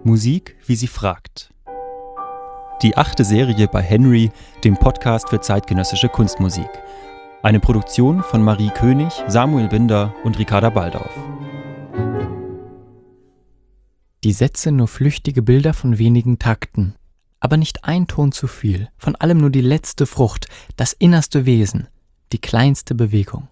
Musik, wie sie fragt. Die 8. Serie bei Henry, dem Podcast für zeitgenössische Kunstmusik. Eine Produktion von Marie König, Samuel Binder und Ricarda Baldauf. Die Sätze nur flüchtige Bilder von wenigen Takten. Aber nicht ein Ton zu viel, von allem nur die letzte Frucht, das innerste Wesen, die kleinste Bewegung.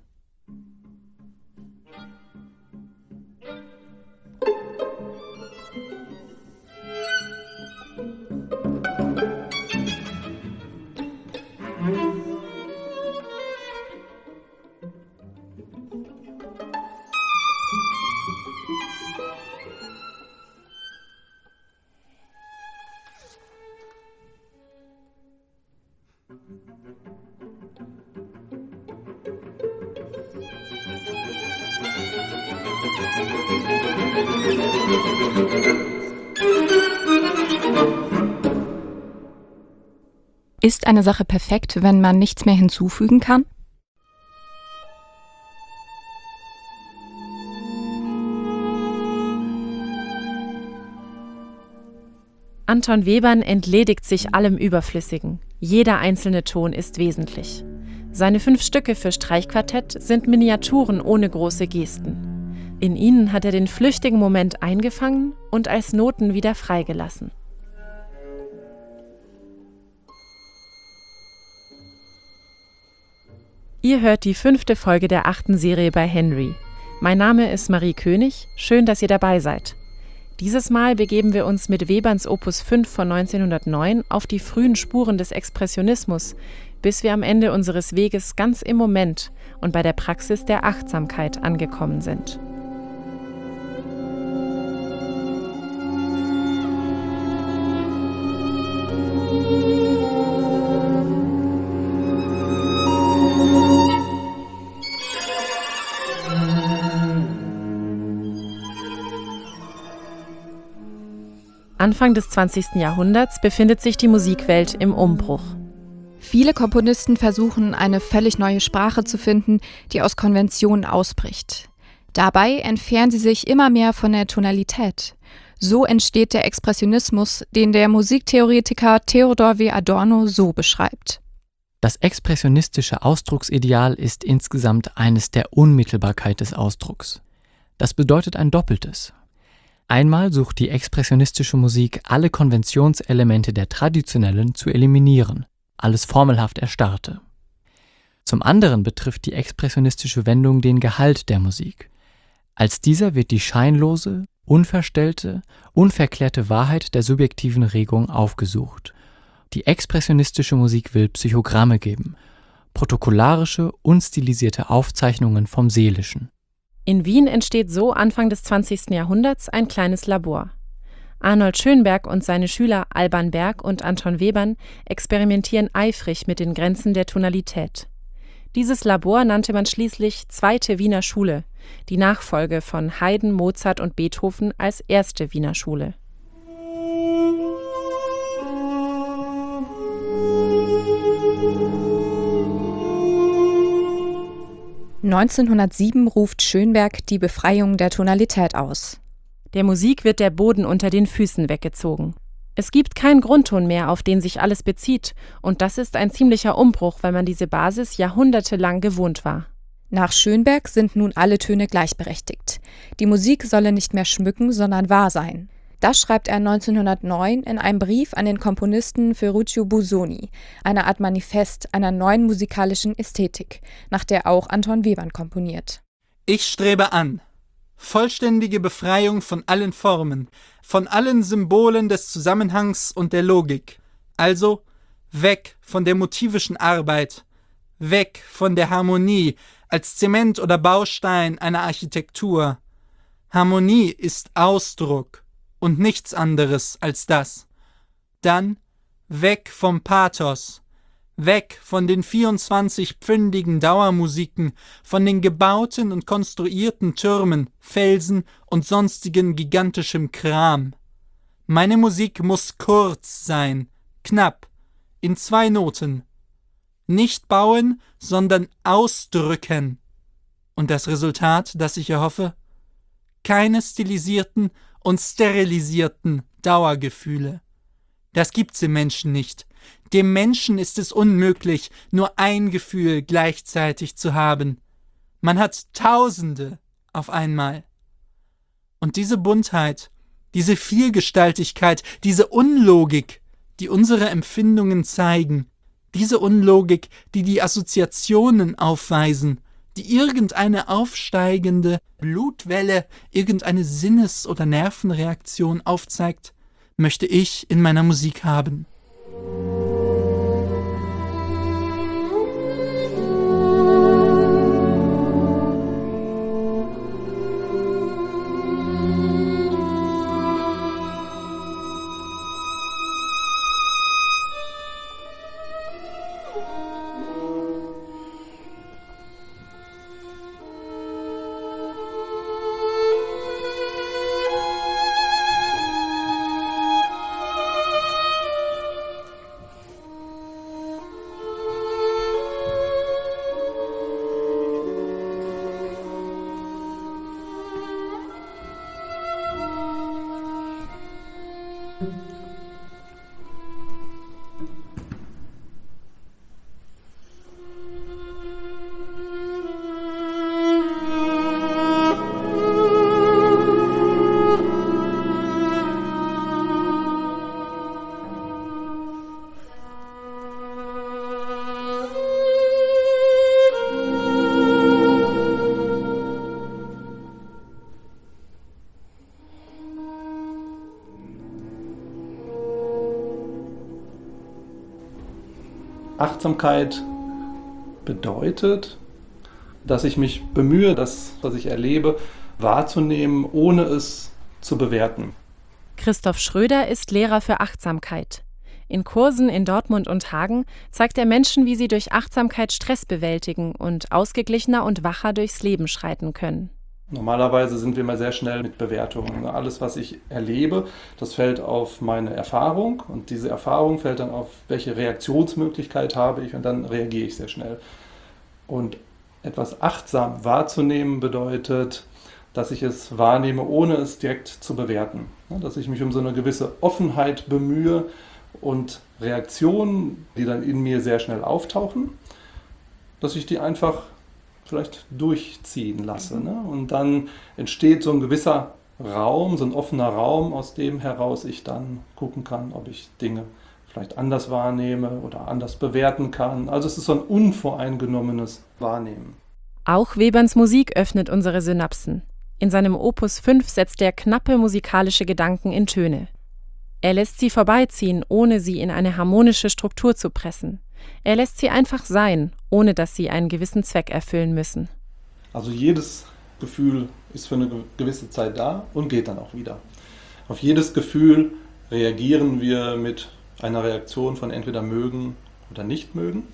Ist eine Sache perfekt, wenn man nichts mehr hinzufügen kann? Anton Webern entledigt sich allem Überflüssigen. Jeder einzelne Ton ist wesentlich. Seine 5 Stücke für Streichquartett sind Miniaturen ohne große Gesten. In ihnen hat er den flüchtigen Moment eingefangen und als Noten wieder freigelassen. Ihr hört die 5. Folge der 8. Serie bei Henry. Mein Name ist Marie König, schön, dass ihr dabei seid. Dieses Mal begeben wir uns mit Weberns Opus 5 von 1909 auf die frühen Spuren des Expressionismus, bis wir am Ende unseres Weges ganz im Moment und bei der Praxis der Achtsamkeit angekommen sind. Anfang des 20. Jahrhunderts befindet sich die Musikwelt im Umbruch. Viele Komponisten versuchen, eine völlig neue Sprache zu finden, die aus Konventionen ausbricht. Dabei entfernen sie sich immer mehr von der Tonalität. So entsteht der Expressionismus, den der Musiktheoretiker Theodor W. Adorno so beschreibt. Das expressionistische Ausdrucksideal ist insgesamt eines der Unmittelbarkeit des Ausdrucks. Das bedeutet ein Doppeltes. Einmal sucht die expressionistische Musik, alle Konventionselemente der traditionellen zu eliminieren, alles formelhaft Erstarrte. Zum anderen betrifft die expressionistische Wendung den Gehalt der Musik. Als dieser wird die scheinlose, unverstellte, unverklärte Wahrheit der subjektiven Regung aufgesucht. Die expressionistische Musik will Psychogramme geben, protokollarische, unstilisierte Aufzeichnungen vom Seelischen. In Wien entsteht so Anfang des 20. Jahrhunderts ein kleines Labor. Arnold Schönberg und seine Schüler Alban Berg und Anton Webern experimentieren eifrig mit den Grenzen der Tonalität. Dieses Labor nannte man schließlich Zweite Wiener Schule, die Nachfolge von Haydn, Mozart und Beethoven als Erste Wiener Schule. (1907) ruft Schönberg die Befreiung der Tonalität aus. Der Musik wird der Boden unter den Füßen weggezogen. Es gibt keinen Grundton mehr, auf den sich alles bezieht, und das ist ein ziemlicher Umbruch, weil man diese Basis jahrhundertelang gewohnt war. Nach Schönberg sind nun alle Töne gleichberechtigt. Die Musik solle nicht mehr schmücken, sondern wahr sein. Das schreibt er 1909 in einem Brief an den Komponisten Ferruccio Busoni, eine Art Manifest einer neuen musikalischen Ästhetik, nach der auch Anton Webern komponiert. Ich strebe an. Vollständige Befreiung von allen Formen, von allen Symbolen des Zusammenhangs und der Logik. Also weg von der motivischen Arbeit, weg von der Harmonie als Zement oder Baustein einer Architektur. Harmonie ist Ausdruck und nichts anderes als das. Dann weg vom Pathos, weg von den 24-pfündigen Dauermusiken, von den gebauten und konstruierten Türmen, Felsen und sonstigen gigantischem Kram. Meine Musik muss kurz sein, knapp, in 2 Noten. Nicht bauen, sondern ausdrücken. Und das Resultat, das ich erhoffe? Keine stilisierten und sterilisierten Dauergefühle. Das gibt's im Menschen nicht. Dem Menschen ist es unmöglich, nur ein Gefühl gleichzeitig zu haben. Man hat Tausende auf einmal. Und diese Buntheit, diese Vielgestaltigkeit, diese Unlogik, die unsere Empfindungen zeigen, diese Unlogik, die die Assoziationen aufweisen, die irgendeine aufsteigende Blutwelle, irgendeine Sinnes- oder Nervenreaktion aufzeigt, möchte ich in meiner Musik haben. Achtsamkeit bedeutet, dass ich mich bemühe, das, was ich erlebe, wahrzunehmen, ohne es zu bewerten. Christoph Schröder ist Lehrer für Achtsamkeit. In Kursen in Dortmund und Hagen zeigt er Menschen, wie sie durch Achtsamkeit Stress bewältigen und ausgeglichener und wacher durchs Leben schreiten können. Normalerweise sind wir immer sehr schnell mit Bewertungen. Alles, was ich erlebe, das fällt auf meine Erfahrung und diese Erfahrung fällt dann auf, welche Reaktionsmöglichkeit habe ich und dann reagiere ich sehr schnell. Und etwas achtsam wahrzunehmen bedeutet, dass ich es wahrnehme, ohne es direkt zu bewerten. Dass ich mich um so eine gewisse Offenheit bemühe und Reaktionen, die dann in mir sehr schnell auftauchen, dass ich die einfach vielleicht durchziehen lasse. Ne? Und dann entsteht so ein gewisser Raum, so ein offener Raum, aus dem heraus ich dann gucken kann, ob ich Dinge vielleicht anders wahrnehme oder anders bewerten kann. Also es ist so ein unvoreingenommenes Wahrnehmen. Auch Weberns Musik öffnet unsere Synapsen. In seinem Opus 5 setzt er knappe musikalische Gedanken in Töne. Er lässt sie vorbeiziehen, ohne sie in eine harmonische Struktur zu pressen. Er lässt sie einfach sein, ohne dass sie einen gewissen Zweck erfüllen müssen. Also jedes Gefühl ist für eine gewisse Zeit da und geht dann auch wieder. Auf jedes Gefühl reagieren wir mit einer Reaktion von entweder mögen oder nicht mögen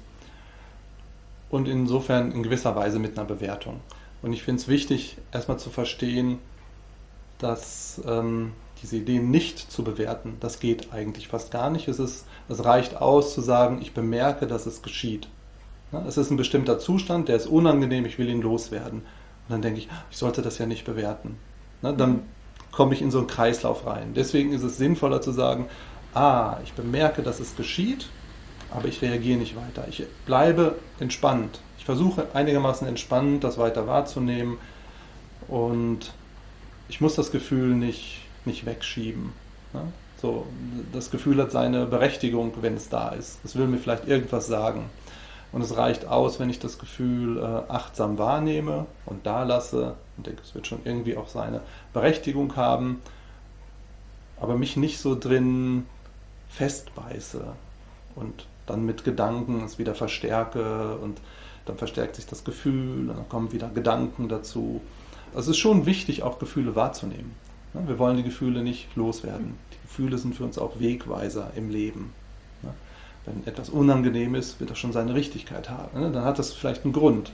und insofern in gewisser Weise mit einer Bewertung. Und ich finde es wichtig, erstmal zu verstehen, dass diese Ideen nicht zu bewerten, das geht eigentlich fast gar nicht. Es reicht aus zu sagen, ich bemerke, dass es geschieht. Es ist ein bestimmter Zustand, der ist unangenehm, ich will ihn loswerden. Und dann denke ich, ich sollte das ja nicht bewerten. Dann komme ich in so einen Kreislauf rein. Deswegen ist es sinnvoller zu sagen, ich bemerke, dass es geschieht, aber ich reagiere nicht weiter. Ich bleibe entspannt. Ich versuche einigermaßen entspannt, das weiter wahrzunehmen und ich muss das Gefühl nicht wegschieben. So, das Gefühl hat seine Berechtigung, wenn es da ist. Es will mir vielleicht irgendwas sagen. Und es reicht aus, wenn ich das Gefühl achtsam wahrnehme und da lasse und denke, es wird schon irgendwie auch seine Berechtigung haben, aber mich nicht so drin festbeiße und dann mit Gedanken es wieder verstärke und dann verstärkt sich das Gefühl und dann kommen wieder Gedanken dazu. Also es ist schon wichtig, auch Gefühle wahrzunehmen. Wir wollen die Gefühle nicht loswerden. Die Gefühle sind für uns auch Wegweiser im Leben. Wenn etwas unangenehm ist, wird das schon seine Richtigkeit haben. Dann hat das vielleicht einen Grund.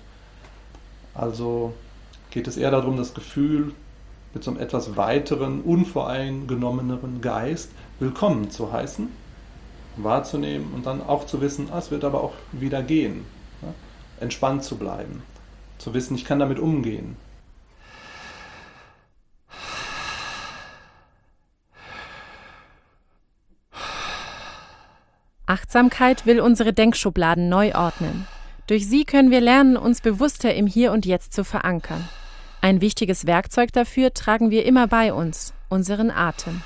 Also geht es eher darum, das Gefühl mit so einem etwas weiteren, unvoreingenommeneren Geist willkommen zu heißen, wahrzunehmen und dann auch zu wissen, es wird aber auch wieder gehen. Entspannt zu bleiben, zu wissen, ich kann damit umgehen. Achtsamkeit will unsere Denkschubladen neu ordnen. Durch sie können wir lernen, uns bewusster im Hier und Jetzt zu verankern. Ein wichtiges Werkzeug dafür tragen wir immer bei uns, unseren Atem.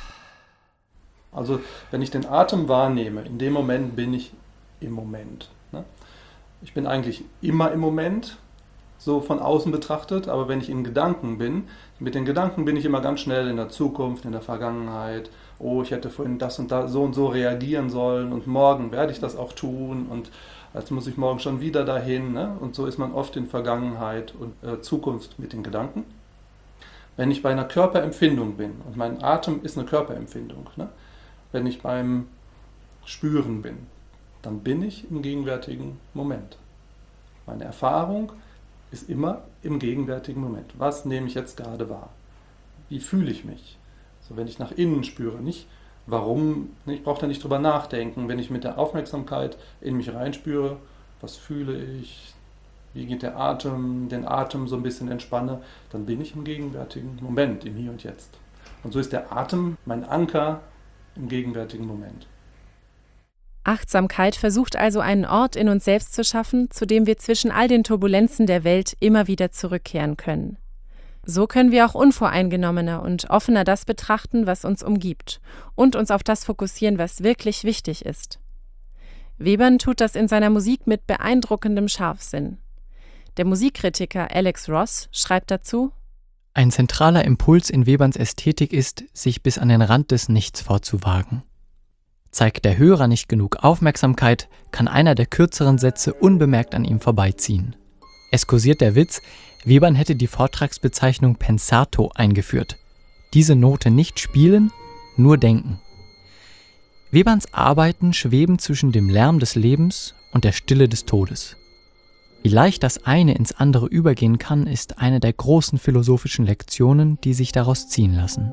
Also wenn ich den Atem wahrnehme, in dem Moment bin ich im Moment. Ne? Ich bin eigentlich immer im Moment, so von außen betrachtet, aber wenn ich in Gedanken bin, mit den Gedanken bin ich immer ganz schnell in der Zukunft, in der Vergangenheit. Oh, ich hätte vorhin das und so reagieren sollen und morgen werde ich das auch tun und jetzt muss ich morgen schon wieder dahin. Ne? Und so ist man oft in Vergangenheit und Zukunft mit den Gedanken. Wenn ich bei einer Körperempfindung bin, und mein Atem ist eine Körperempfindung, ne? Wenn ich beim Spüren bin, dann bin ich im gegenwärtigen Moment. Meine Erfahrung ist immer im gegenwärtigen Moment. Was nehme ich jetzt gerade wahr? Wie fühle ich mich? So, wenn ich nach innen spüre, nicht warum, ich brauche da nicht drüber nachdenken. Wenn ich mit der Aufmerksamkeit in mich reinspüre, was fühle ich, wie geht der Atem, den Atem so ein bisschen entspanne, dann bin ich im gegenwärtigen Moment, im Hier und Jetzt. Und so ist der Atem mein Anker im gegenwärtigen Moment. Achtsamkeit versucht also einen Ort in uns selbst zu schaffen, zu dem wir zwischen all den Turbulenzen der Welt immer wieder zurückkehren können. So können wir auch unvoreingenommener und offener das betrachten, was uns umgibt, und uns auf das fokussieren, was wirklich wichtig ist. Webern tut das in seiner Musik mit beeindruckendem Scharfsinn. Der Musikkritiker Alex Ross schreibt dazu: Ein zentraler Impuls in Weberns Ästhetik ist, sich bis an den Rand des Nichts vorzuwagen. Zeigt der Hörer nicht genug Aufmerksamkeit, kann einer der kürzeren Sätze unbemerkt an ihm vorbeiziehen. Es kursiert der Witz, Webern hätte die Vortragsbezeichnung Pensato eingeführt. Diese Note nicht spielen, nur denken. Weberns Arbeiten schweben zwischen dem Lärm des Lebens und der Stille des Todes. Wie leicht das eine ins andere übergehen kann, ist eine der großen philosophischen Lektionen, die sich daraus ziehen lassen.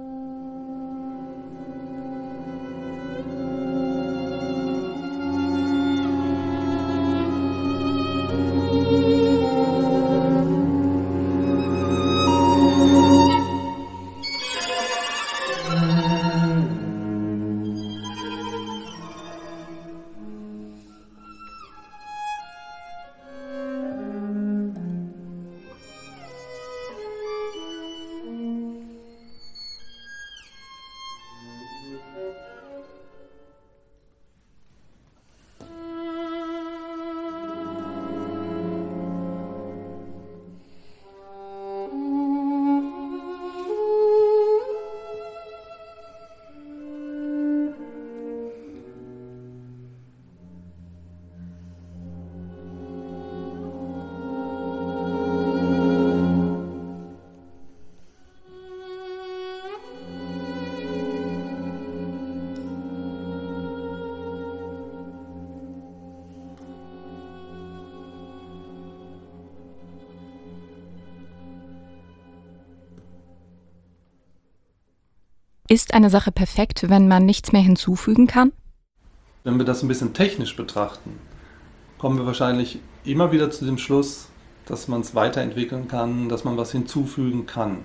Ist eine Sache perfekt, wenn man nichts mehr hinzufügen kann? Wenn wir das ein bisschen technisch betrachten, kommen wir wahrscheinlich immer wieder zu dem Schluss, dass man es weiterentwickeln kann, dass man was hinzufügen kann.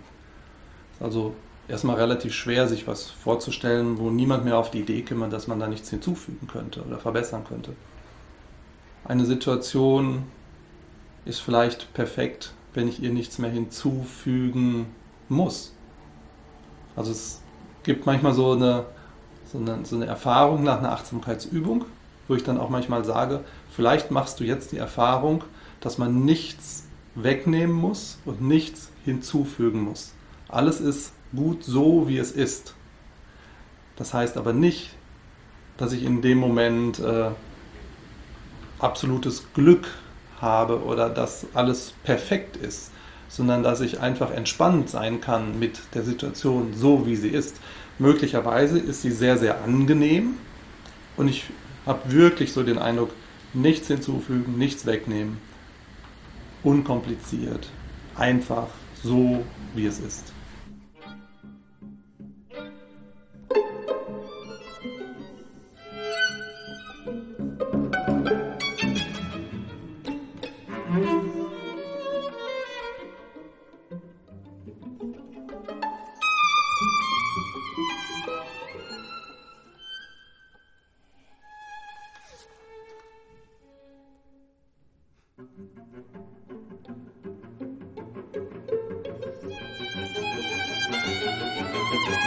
Also erstmal relativ schwer, sich was vorzustellen, wo niemand mehr auf die Idee käme, dass man da nichts hinzufügen könnte oder verbessern könnte. Eine Situation ist vielleicht perfekt, wenn ich ihr nichts mehr hinzufügen muss. Also es gibt manchmal so eine Erfahrung nach einer Achtsamkeitsübung, wo ich dann auch manchmal sage, vielleicht machst du jetzt die Erfahrung, dass man nichts wegnehmen muss und nichts hinzufügen muss. Alles ist gut so, wie es ist. Das heißt aber nicht, dass ich in dem Moment absolutes Glück habe oder dass alles perfekt ist, sondern dass ich einfach entspannt sein kann mit der Situation so, wie sie ist. Möglicherweise ist sie sehr, sehr angenehm und ich habe wirklich so den Eindruck, nichts hinzufügen, nichts wegnehmen, unkompliziert, einfach so, wie es ist.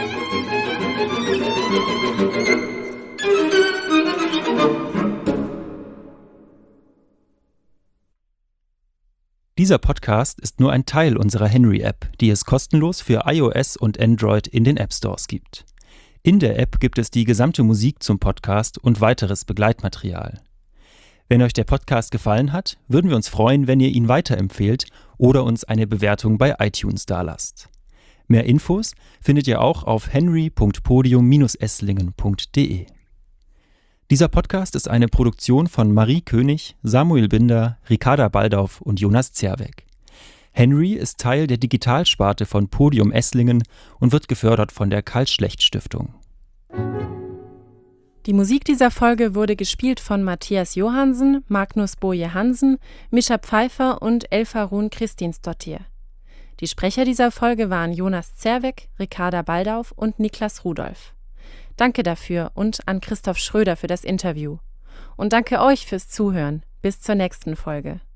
Dieser Podcast ist nur ein Teil unserer Henry-App, die es kostenlos für iOS und Android in den App-Stores gibt. In der App gibt es die gesamte Musik zum Podcast und weiteres Begleitmaterial. Wenn euch der Podcast gefallen hat, würden wir uns freuen, wenn ihr ihn weiterempfehlt oder uns eine Bewertung bei iTunes dalasst. Mehr Infos findet ihr auch auf henry.podium-esslingen.de. Dieser Podcast ist eine Produktion von Marie König, Samuel Binder, Ricarda Baldauf und Jonas Zerweck. Henry ist Teil der Digitalsparte von Podium Esslingen und wird gefördert von der Karl-Schlecht-Stiftung. Die Musik dieser Folge wurde gespielt von Mathias Johansen, Magnus Boje Hansen, Mischa Pfeiffer und Elfa Run Kristinsdottir. Die Sprecher dieser Folge waren Jonas Zerweck, Ricarda Baldauf und Niklas Rudolph. Danke dafür und an Christoph Schröder für das Interview. Und danke euch fürs Zuhören. Bis zur nächsten Folge.